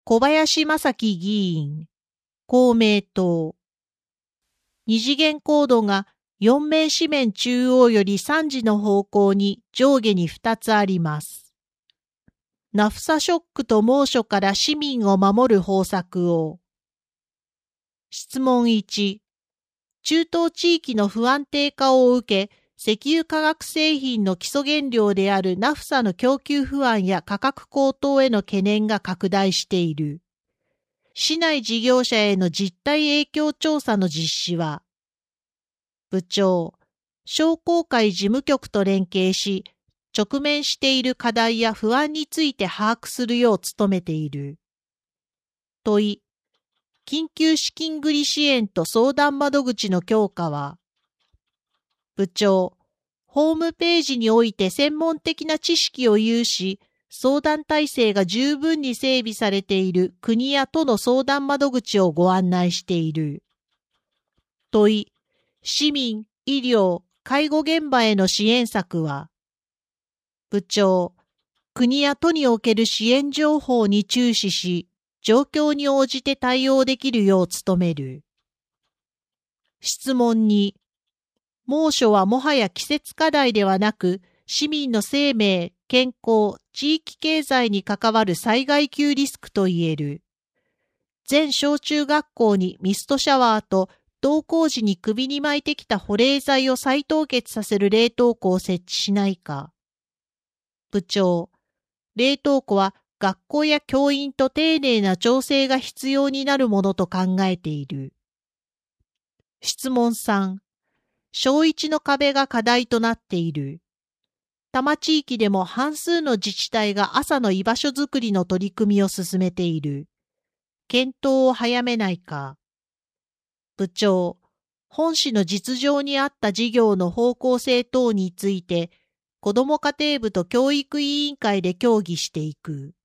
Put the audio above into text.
小林正樹議員、公明党。二次元コードが4面四面中央より3時の方向に上下に2つあります。ナフサショックと猛暑から市民を守る方策を。質問1。中東地域の不安定化を受け、石油化学製品の基礎原料であるナフサの供給不安や価格高騰への懸念が拡大している。市内事業者への実態影響調査の実施は、部長、商工会事務局と連携し、直面している課題や不安について把握するよう努めている。問い、緊急資金繰り支援と相談窓口の強化は、部長、ホームページにおいて専門的な知識を有し、相談体制が十分に整備されている国や都の相談窓口をご案内している。問い、市民、医療、介護現場への支援策は、部長、国や都における支援情報に注視し、状況に応じて対応できるよう努める。質問2、猛暑はもはや季節課題ではなく、市民の生命、健康、地域経済に関わる災害級リスクと言える。全小中学校にミストシャワーと登校時に首に巻いてきた保冷剤を再凍結させる冷凍庫を設置しないか。部長、冷凍庫は学校や教員と丁寧な調整が必要になるものと考えている。質問3、小1の壁が課題となっている。多摩地域でも半数の自治体が朝の居場所づくりの取り組みを進めている。検討を早めないか。部長、本市の実情に合った事業の方向性等について、子ども家庭部と教育委員会で協議していく。